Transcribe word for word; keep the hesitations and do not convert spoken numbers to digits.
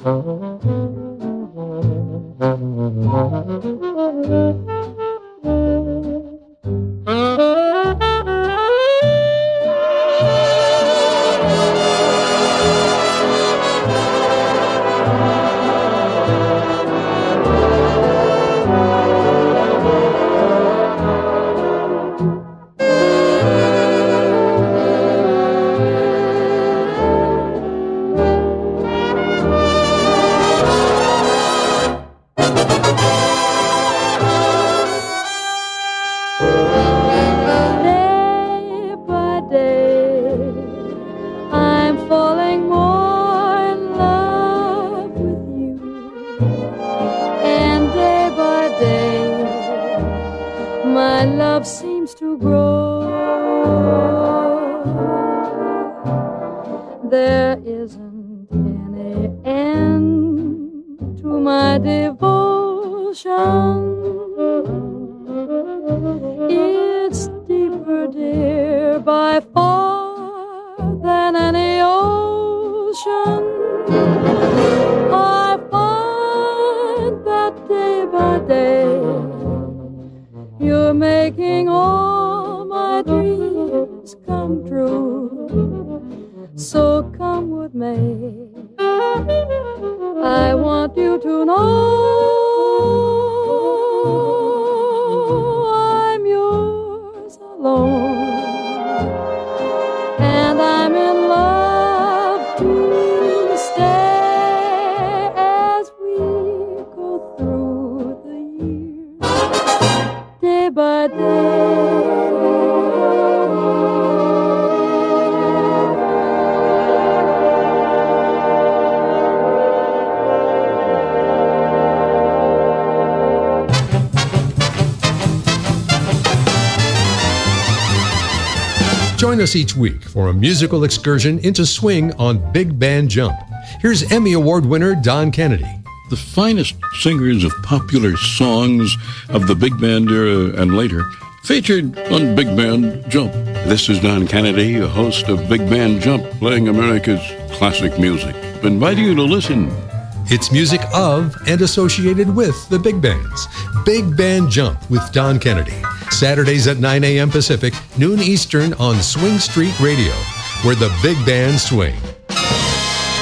Join us each week for a musical excursion into swing on Big Band Jump. Here's Emmy Award winner Don Kennedy. The finest singers of popular songs of the big band era and later featured on Big Band Jump. This is Don Kennedy, a host of Big Band Jump, playing America's classic music. Inviting you to listen. It's music of and associated with the big bands. Big Band Jump with Don Kennedy. Saturdays at nine a.m. Pacific, noon Eastern on Swing Street Radio, where the big bands swing.